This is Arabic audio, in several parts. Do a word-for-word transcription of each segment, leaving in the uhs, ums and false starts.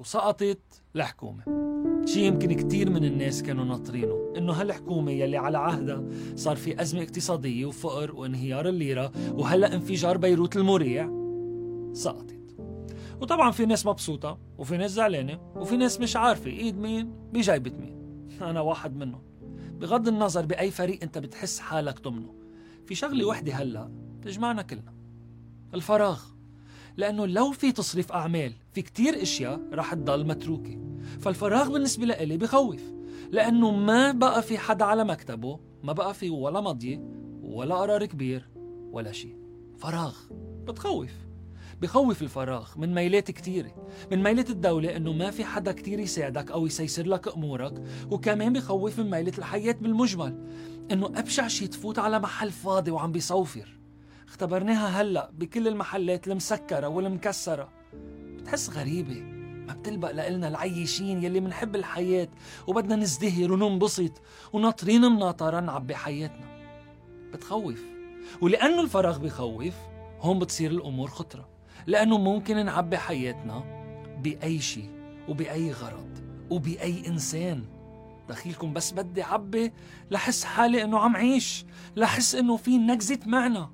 وسقطت الحكومة. شي يمكن كتير من الناس كانوا ناطرينه، إنه هالحكومة يلي على عهدها صار في أزمة اقتصادية وفقر وانهيار الليرة وهلأ انفجار بيروت المريع، سقطت. وطبعا في ناس مبسوطة وفي ناس زعلانة وفي ناس مش عارفة إيد مين بجايبة مين. أنا واحد منهم. بغض النظر بأي فريق أنت بتحس حالك ضمنه، في شغلة وحدة هلأ تجمعنا كلنا: الفراغ. لأنه لو في تصريف أعمال في كتير إشياء رح تضل متروكة. فالفراغ بالنسبة لإلي بخوف، لأنه ما بقى في حدا على مكتبه، ما بقى في ولا مضية ولا قرار كبير ولا شيء. فراغ بتخوف. بخوف الفراغ من ميلات كتيرة، من ميلة الدولة إنه ما في حدا كتير يساعدك أو يسيسر لك أمورك، وكمان بخوف من ميلة الحياة بالمجمل، إنه أبشع شي تفوت على محل فاضي وعم بيصوفر. اختبرناها هلأ بكل المحلات المسكرة والمكسرة. بتحس غريبة، ما بتلبق لإلنا العيشين يلي منحب الحياة وبدنا نزدهر وننبسط وناطرين مناطرة نعبي حياتنا. بتخوف. ولأنه الفراغ بخوف، هون بتصير الأمور خطرة، لأنه ممكن نعبي حياتنا بأي شيء وبأي غرض وبأي إنسان. دخيلكم بس بدي عبي لحس حالي إنه عم عيش، لحس إنه في نكزة معنا.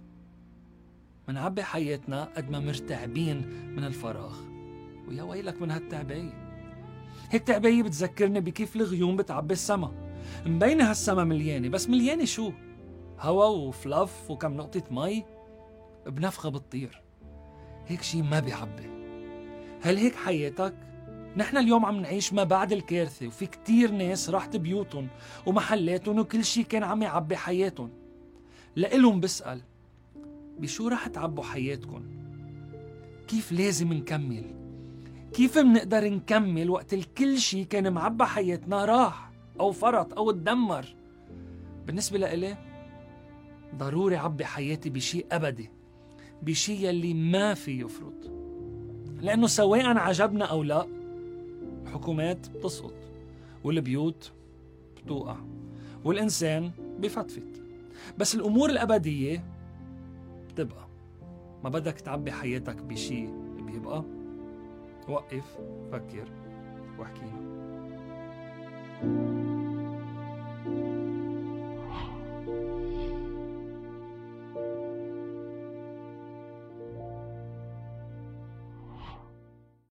منعبي حياتنا قد ما مرتعبين من الفراغ. ويا ويلك من هالتعبية. هيك تعبية بتذكرني بكيف الغيوم بتعبي السما. مبينة هالسما مليانة، بس مليانة شو؟ هوا وفلف وكم نقطة مي بنفخة بتطير. هيك شي ما بيعبي. هل هيك حياتك؟ نحن اليوم عم نعيش ما بعد الكارثة، وفي كتير ناس راحت بيوتهم ومحلاتهم وكل شي كان عم يعبي حياتهم. لإلهم بسأل: بشو رح تعبوا حياتكم؟ كيف لازم نكمل؟ كيف منقدر نكمل وقت الكل شي كان معبى حياتنا راح أو فرط أو اتدمر؟ بالنسبة لإلي ضروري عبي حياتي بشي أبدي، بشي يلي ما في يفرط. لأنه سواء عجبنا أو لا، الحكومات بتسقط والبيوت بتوقع والإنسان بفتفت، بس الأمور الأبدية بتبقى. ما بدك تعبي حياتك بشي بيبقى؟ وقف، فكر واحكينا.